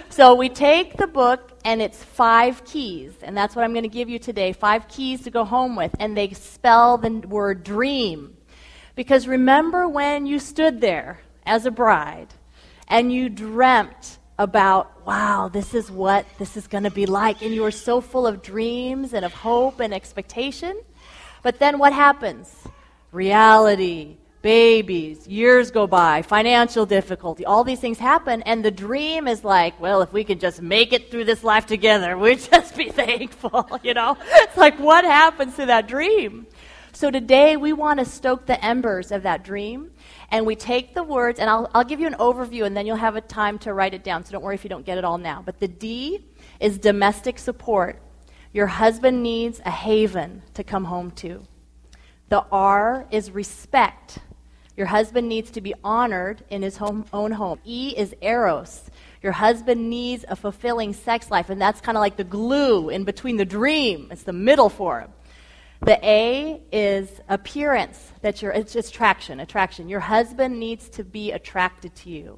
So we take the book, and it's 5 keys, and that's what I'm going to give you today, 5 keys to go home with, and they spell the word dream. Because remember when you stood there as a bride, and you dreamt about, wow, this is what this is going to be like, and you were so full of dreams and of hope and expectation. But then what happens? Reality, babies, years go by, financial difficulty, all these things happen, and the dream is like, well, if we could just make it through this life together, we'd just be thankful, It's like, what happens to that dream? So today we want to stoke the embers of that dream, and we take the words, and I'll give you an overview, and then you'll have a time to write it down, so don't worry if you don't get it all now. But the D is domestic support. Your husband needs a haven to come home to. The R is respect. Your husband needs to be honored in his own home. E is eros. Your husband needs a fulfilling sex life, and that's kind of like the glue in between the dream. It's the middle for him. The A is appearance. It's just attraction. Your husband needs to be attracted to you.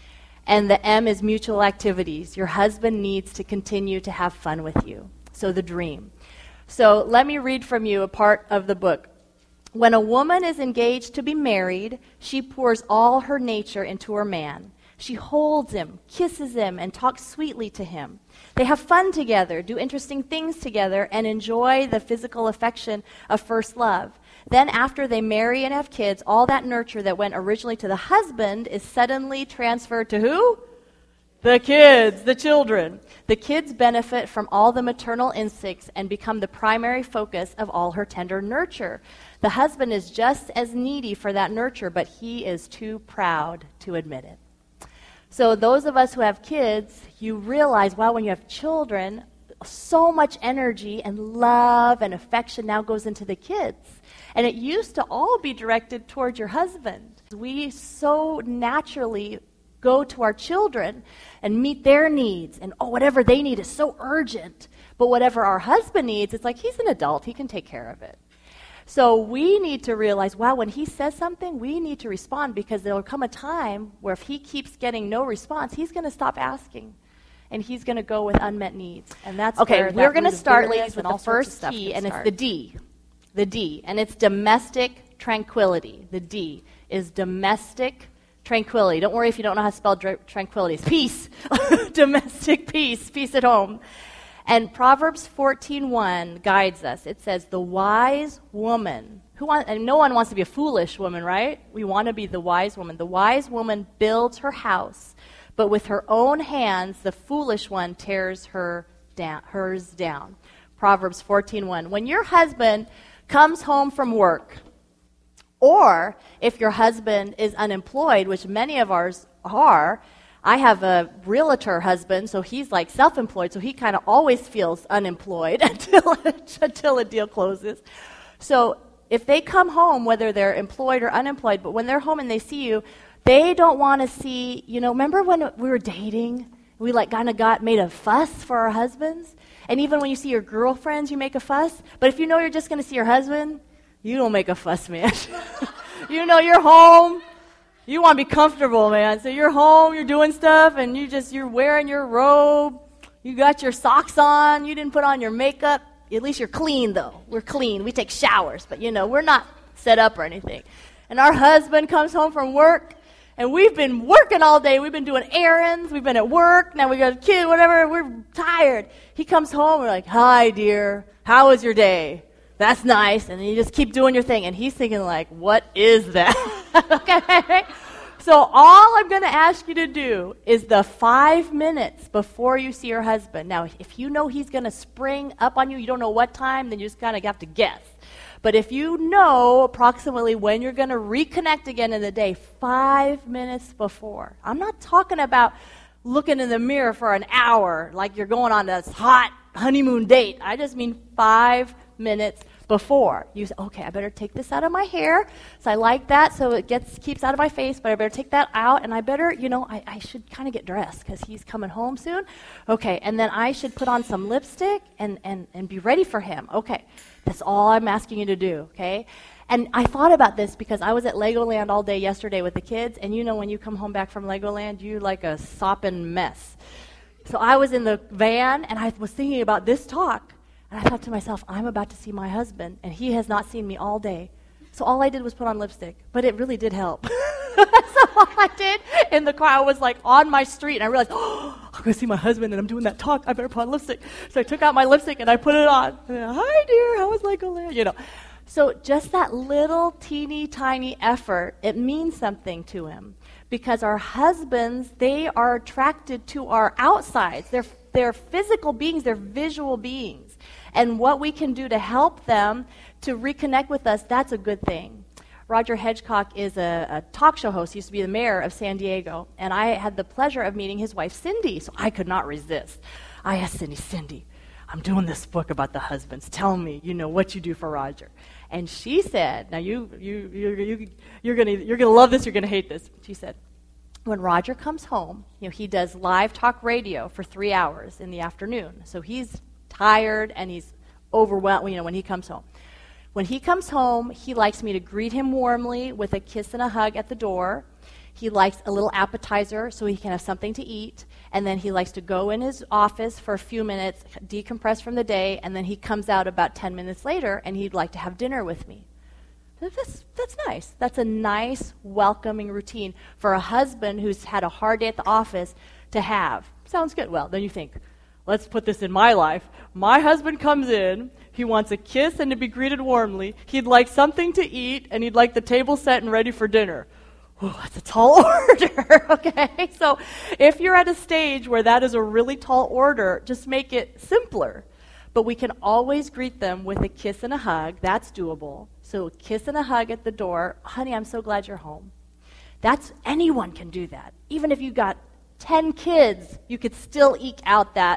And the M is mutual activities. Your husband needs to continue to have fun with you. So the dream. So let me read from you a part of the book. When a woman is engaged to be married, she pours all her nature into her man. She holds him, kisses him, and talks sweetly to him. They have fun together, do interesting things together, and enjoy the physical affection of first love. Then after they marry and have kids, all that nurture that went originally to the husband is suddenly transferred to who? The kids, the children. The kids benefit from all the maternal instincts and become the primary focus of all her tender nurture. The husband is just as needy for that nurture, but he is too proud to admit it. So those of us who have kids, you realize, wow, when you have children, so much energy and love and affection now goes into the kids. And it used to all be directed toward your husband. We so naturally go to our children and meet their needs, and whatever they need is so urgent. But whatever our husband needs, it's like he's an adult, he can take care of it. So we need to realize, wow, when he says something, we need to respond, because there will come a time where if he keeps getting no response, he's going to stop asking, and he's going to go with unmet needs. And that's okay. We're going to start, ladies, with with the first key, and it's the D. The D, and it's domestic tranquility. The D is domestic tranquility. Don't worry if you don't know how to spell tranquility. It's peace. Domestic peace. Peace at home. And Proverbs 14:1 guides us. It says, the wise woman, and no one wants to be a foolish woman, right? We want to be the wise woman. The wise woman builds her house, but with her own hands, the foolish one tears hers down. Proverbs 14:1. When your husband comes home from work, or if your husband is unemployed, which many of ours are, I have a realtor husband, so he's like self-employed, so he kind of always feels unemployed until a deal closes. So if they come home, whether they're employed or unemployed, but when they're home and they see you, they don't want to see, remember when we were dating, we made a fuss for our husbands? And even when you see your girlfriends, you make a fuss? But if you know you're just going to see your husband, you don't make a fuss, man. You're home. You want to be comfortable, man. So you're home, you're doing stuff, and you're wearing your robe. You got your socks on. You didn't put on your makeup. At least you're clean, though. We're clean. We take showers, but, we're not set up or anything. And our husband comes home from work, and we've been working all day. We've been doing errands. We've been at work. Now we got a kid, whatever. We're tired. He comes home. We're like, hi, dear. How was your day? That's nice. And then you just keep doing your thing. And he's thinking like, what is that? Okay? So all I'm going to ask you to do is the 5 minutes before you see your husband. Now, if you know he's going to spring up on you, you don't know what time, then you just kind of have to guess. But if you know approximately when you're going to reconnect again in the day, 5 minutes before. I'm not talking about looking in the mirror for an hour like you're going on this hot honeymoon date. I just mean 5 minutes before. You say, okay, I better take this out of my hair. So I like that, so it keeps out of my face, but I better take that out, and I better, I should kind of get dressed because he's coming home soon. Okay, and then I should put on some lipstick and be ready for him. Okay, that's all I'm asking you to do, okay? And I thought about this because I was at Legoland all day yesterday with the kids, and when you come home back from Legoland, you're like a sopping mess. So I was in the van, and I was thinking about this talk. And I thought to myself, I'm about to see my husband, and he has not seen me all day. So all I did was put on lipstick, but it really did help. So all I did in the car, I was like on my street, and I realized, I'm going to see my husband, and I'm doing that talk. I better put on lipstick. So I took out my lipstick, and I put it on. And, hi, dear. How was Legoland? So just that little teeny tiny effort, it means something to him. Because our husbands, they are attracted to our outsides. They're physical beings. They're visual beings. And what we can do to help them to reconnect with us, that's a good thing. Roger Hedgecock is a talk show host. He used to be the mayor of San Diego. And I had the pleasure of meeting his wife, Cindy. So I could not resist. I asked Cindy, I'm doing this book about the husbands. Tell me, what you do for Roger. And she said, now you're gonna love this, you're gonna hate this. She said, when Roger comes home, he does live talk radio for 3 hours in the afternoon. So he's tired and he's overwhelmed, when he comes home. When he comes home, he likes me to greet him warmly with a kiss and a hug at the door. He likes a little appetizer so he can have something to eat. And then he likes to go in his office for a few minutes, decompress from the day, and then he comes out about 10 minutes later, and he'd like to have dinner with me. That's nice. That's a nice, welcoming routine for a husband who's had a hard day at the office to have. Sounds good. Well, then you think, let's put this in my life. My husband comes in, he wants a kiss and to be greeted warmly. He'd like something to eat, and he'd like the table set and ready for dinner. Oh, that's a tall order, okay? So if you're at a stage where that is a really tall order, just make it simpler. But we can always greet them with a kiss and a hug. That's doable. So a kiss and a hug at the door. Honey, I'm so glad you're home. Anyone can do that. Even if you got 10 kids, you could still eke out that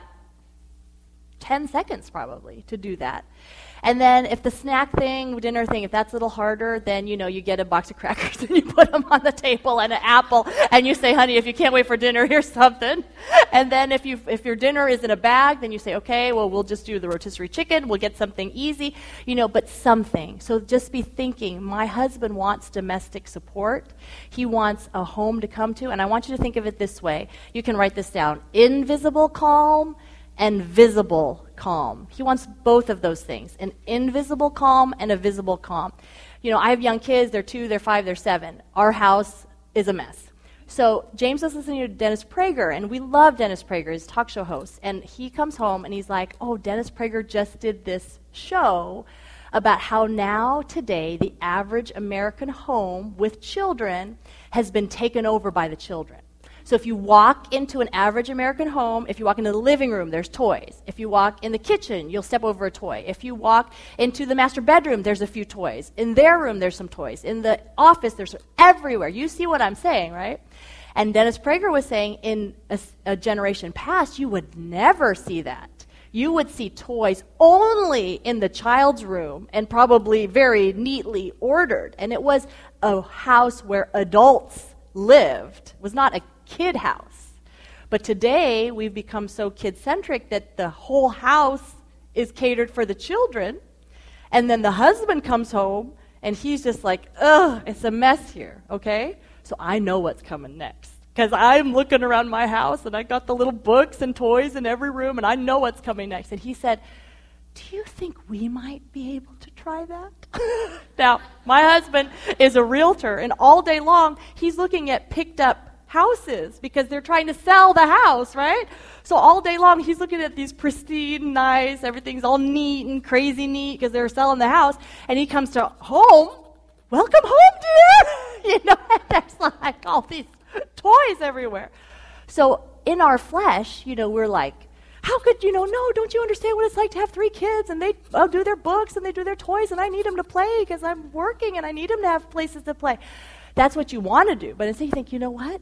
10 seconds probably to do that. And then if the snack thing, dinner thing, if that's a little harder, then, you get a box of crackers and you put them on the table and an apple and you say, honey, if you can't wait for dinner, here's something. And then if your dinner is in a bag, then you say, okay, well, we'll just do the rotisserie chicken. We'll get something easy, but something. So just be thinking, my husband wants domestic support. He wants a home to come to. And I want you to think of it this way. You can write this down. Invisible calm and visible calm. He wants both of those things, an invisible calm and a visible calm. I have young kids. They're 2, they're 5, they're 7. Our house is a mess. So James was listening to Dennis Prager, and we love Dennis Prager, his talk show host. And he comes home, and he's like, Dennis Prager just did this show about how now, today, the average American home with children has been taken over by the children. So if you walk into an average American home, if you walk into the living room, there's toys. If you walk in the kitchen, you'll step over a toy. If you walk into the master bedroom, there's a few toys. In their room, there's some toys. In the office, there's everywhere. You see what I'm saying, right? And Dennis Prager was saying in a generation past, you would never see that. You would see toys only in the child's room and probably very neatly ordered. And it was a house where adults lived. It was not a kid house. But today, we've become so kid-centric that the whole house is catered for the children. And then the husband comes home, and he's just like, ugh, it's a mess here, okay? So I know what's coming next. Because I'm looking around my house, and I got the little books and toys in every room, and I know what's coming next. And he said, do you think we might be able to try that? Now, my husband is a realtor, and all day long, he's looking at picked-up houses because they're trying to sell the house, right? So all day long, he's looking at these pristine, nice, everything's all neat and crazy neat because they're selling the house, and he comes to home, welcome home, dear! And there's like all these toys everywhere. So in our flesh, we're like, how could, no, don't you understand what it's like to have 3 kids, and they do their books, and they do their toys, and I need them to play because I'm working, and I need them to have places to play. That's what you want to do. But instead you think, you know what?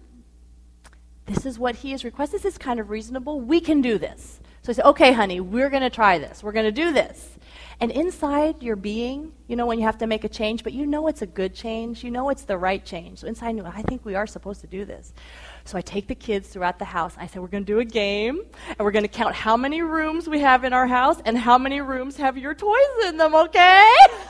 This is what he has requested. This is kind of reasonable. We can do this. So I say, okay, honey, we're going to try this. We're going to do this. And inside your being, when you have to make a change, but it's a good change. It's the right change. So inside, I think we are supposed to do this. So I take the kids throughout the house. I say, we're going to do a game, and we're going to count how many rooms we have in our house and how many rooms have your toys in them, okay?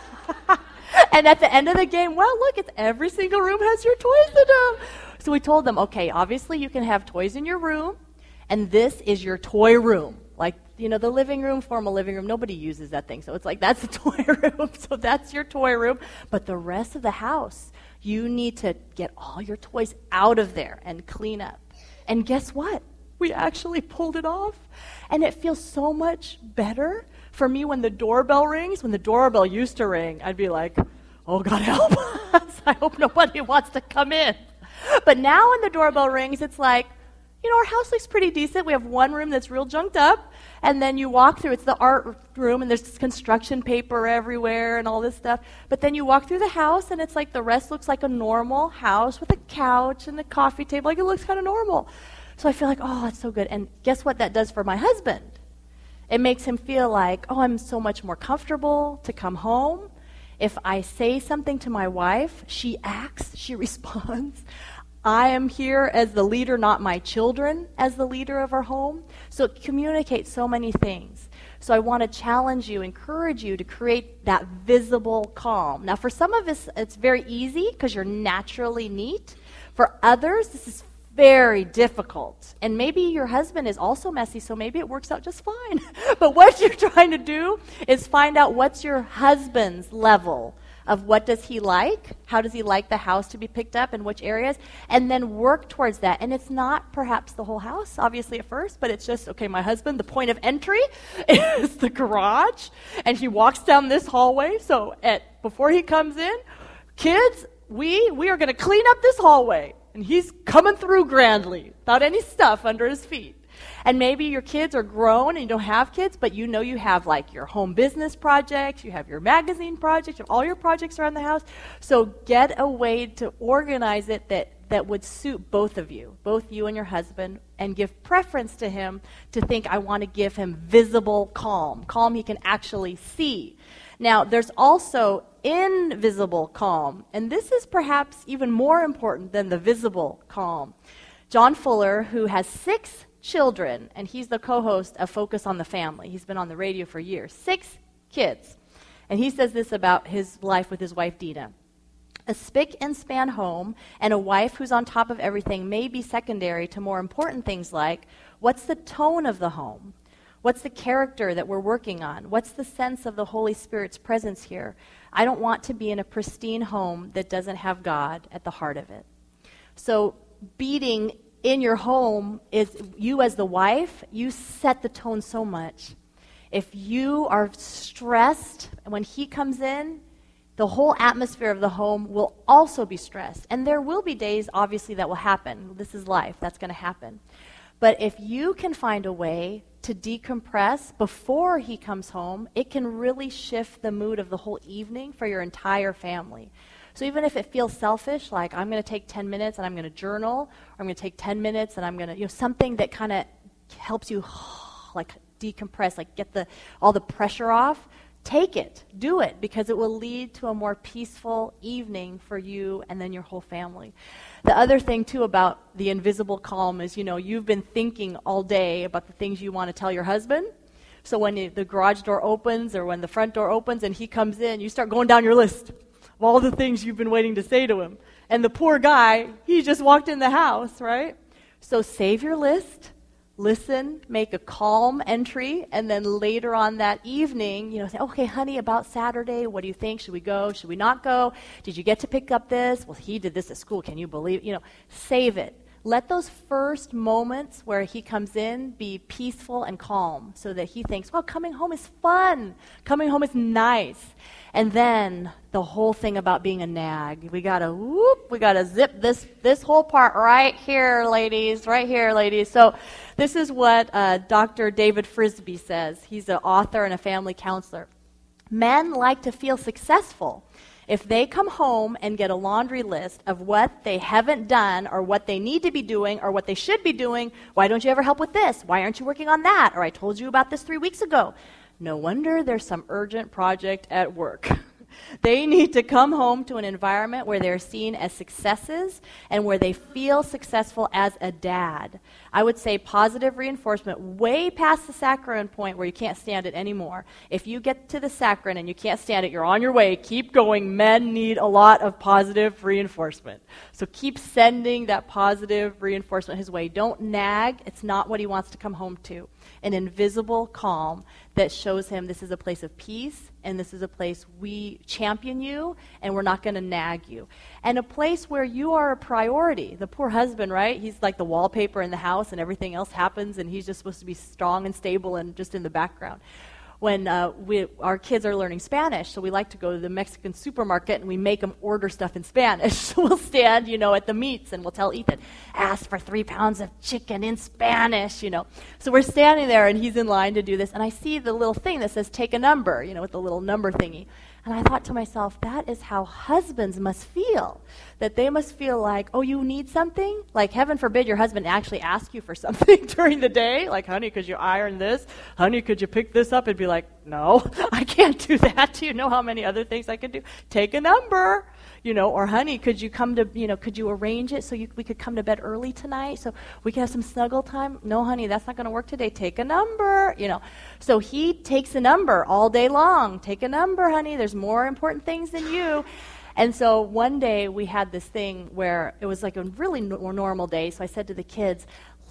And at the end of the game, well, look, it's every single room has your toys in them. So we told them, okay, obviously you can have toys in your room, And this is your toy room. Like, the living room, formal living room, nobody uses that thing. So it's like, that's the toy room. So that's your toy room. But the rest of the house, you need to get all your toys out of there and clean up. And guess what? We actually pulled it off. And it feels so much better for me when the doorbell rings. When the doorbell used to ring, I'd be like, oh, God help us. I hope nobody wants to come in. But now when the doorbell rings, it's like, our house looks pretty decent. We have one room that's real junked up, and then you walk through. It's the art room, and there's construction paper everywhere and all this stuff. But then you walk through the house, and it's like the rest looks like a normal house with a couch and a coffee table. Like, it looks kind of normal. So I feel like, oh, that's so good. And guess what that does for my husband? It makes him feel like, oh, I'm so much more comfortable to come home. If I say something to my wife, she acts, she responds. I am here as the leader, not my children as the leader of our home. So it communicates so many things. So I want to challenge you, encourage you to create that visible calm. Now, for some of us, it's very easy because you're naturally neat. For others, this is very difficult. And maybe your husband is also messy, so maybe it works out just fine. But what you're trying to do is find out what's your husband's level of what does he like, how does he like the house to be picked up, in which areas, and then work towards that. And it's not perhaps the whole house, obviously, at first, but it's just, okay, my husband, the point of entry is the garage, and he walks down this hallway, so before he comes in, kids, we are going to clean up this hallway, and he's coming through grandly, without any stuff under his feet. And maybe your kids are grown and you don't have kids, but you have like your home business projects, you have your magazine projects, you have all your projects around the house. So get a way to organize it that would suit both of you, both you and your husband, and give preference to him to think, I want to give him visible calm he can actually see. Now, there's also invisible calm, and this is perhaps even more important than the visible calm. John Fuller, who has 6 children, and he's the co-host of Focus on the Family. He's been on the radio for years. 6 kids. And he says this about his life with his wife, Dina. A spick and span home and a wife who's on top of everything may be secondary to more important things like, what's the tone of the home? What's the character that we're working on? What's the sense of the Holy Spirit's presence here? I don't want to be in a pristine home that doesn't have God at the heart of it. So beating in your home is you as the wife, you set the tone so much. If you are stressed, when he comes in, the whole atmosphere of the home will also be stressed. And there will be days, obviously, that will happen. This is life. That's going to happen. But if you can find a way to decompress before he comes home, it can really shift the mood of the whole evening for your entire family. So even if it feels selfish, like I'm going to take 10 minutes and I'm going to journal, or I'm going to take 10 minutes and I'm going to, something that kind of helps you like decompress, like get all the pressure off, take it, do it, because it will lead to a more peaceful evening for you and then your whole family. The other thing, too, about the invisible calm is, you've been thinking all day about the things you want to tell your husband. So when the garage door opens or when the front door opens and he comes in, you start going down your list of all the things you've been waiting to say to him. And the poor guy, he just walked in the house, right? So save your list, listen, make a calm entry, and then later on that evening, say, okay, honey, about Saturday, what do you think? Should we go? Should we not go? Did you get to pick up this? Well, he did this at school. Can you believe it? Save it. Let those first moments where he comes in be peaceful and calm so that he thinks, well, coming home is fun. Coming home is nice. And then the whole thing about being a nag. We got to zip this whole part right here, ladies, right here, ladies. So this is what Dr. David Frisby says. He's an author and a family counselor. Men like to feel successful. If they come home and get a laundry list of what they haven't done or what they need to be doing or what they should be doing, why don't you ever help with this? Why aren't you working on that? Or I told you about this 3 weeks ago. No wonder there's some urgent project at work. They need to come home to an environment where they're seen as successes and where they feel successful as a dad. I would say positive reinforcement way past the saccharin point where you can't stand it anymore. If you get to the saccharin and you can't stand it, you're on your way. Keep going. Men need a lot of positive reinforcement. So keep sending that positive reinforcement his way. Don't nag. It's not what he wants to come home to. An invisible calm that shows him this is a place of peace and this is a place we champion you and we're not going to nag you. And a place where you are a priority. The poor husband, right? He's like the wallpaper in the house and everything else happens and he's just supposed to be strong and stable and just in the background. When our kids are learning Spanish, so we like to go to the Mexican supermarket and we make them order stuff in Spanish. So we'll stand, at the meats and we'll tell Ethan, ask for 3 pounds of chicken in Spanish, So we're standing there and he's in line to do this and I see the little thing that says take a number, with the little number thingy. And I thought to myself, that is how husbands must feel. That they must feel like, oh, you need something? Like, heaven forbid your husband actually asks you for something during the day. Like, honey, could you iron this? Honey, could you pick this up? And be like, no, I can't do that. Do you know how many other things I could do? Take a number. Or honey, could you come to, could you arrange it so we could come to bed early tonight so we could have some snuggle time? No, honey, that's not going to work today. Take a number, So he takes a number all day long. Take a number, honey. There's more important things than you. And so one day we had this thing where it was like a really normal day. So I said to the kids,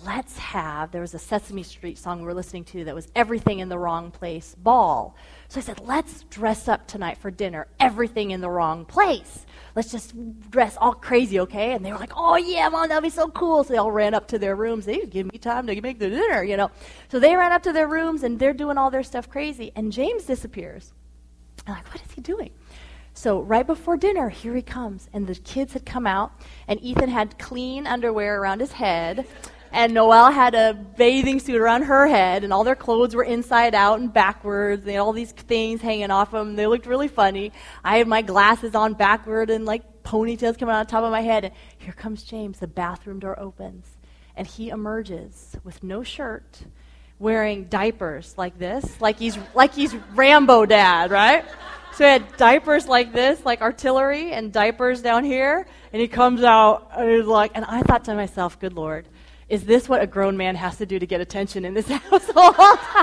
there was a Sesame Street song we were listening to that was Everything in the Wrong Place, Ball. So I said, let's dress up tonight for dinner, everything in the wrong place. Let's just dress all crazy, okay? And they were like, oh, yeah, Mom, that'll be so cool. So they all ran up to their rooms. They didn't give me time to make the dinner, So they ran up to their rooms, and they're doing all their stuff crazy. And James disappears. I'm like, what is he doing? So right before dinner, here he comes. And the kids had come out, and Ethan had clean underwear around his head. And Noelle had a bathing suit around her head, and all their clothes were inside out and backwards. They had all these things hanging off them. They looked really funny. I had my glasses on backward and like ponytails coming out on top of my head. And here comes James. The bathroom door opens, and he emerges with no shirt, wearing diapers like this, like he's Rambo Dad, right? So he had diapers like this, like artillery, and diapers down here. And he comes out, and he's like, and I thought to myself, good Lord, is this what a grown man has to do to get attention in this household?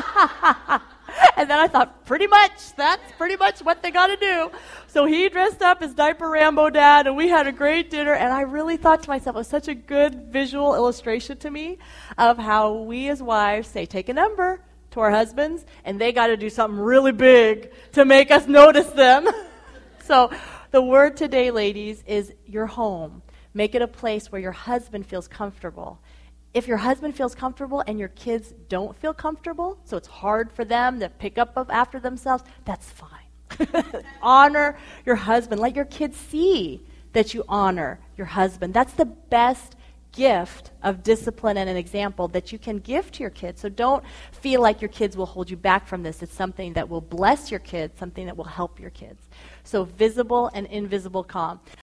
And then I thought, that's pretty much what they got to do. So he dressed up as Diaper Rambo Dad, and we had a great dinner. And I really thought to myself, it was such a good visual illustration to me of how we as wives say, take a number to our husbands, and they got to do something really big to make us notice them. So the word today, ladies, is your home. Make it a place where your husband feels comfortable. If your husband feels comfortable and your kids don't feel comfortable, so it's hard for them to pick up after themselves, that's fine. Honor your husband. Let your kids see that you honor your husband. That's the best gift of discipline and an example that you can give to your kids. So don't feel like your kids will hold you back from this. It's something that will bless your kids, something that will help your kids. So visible and invisible calm.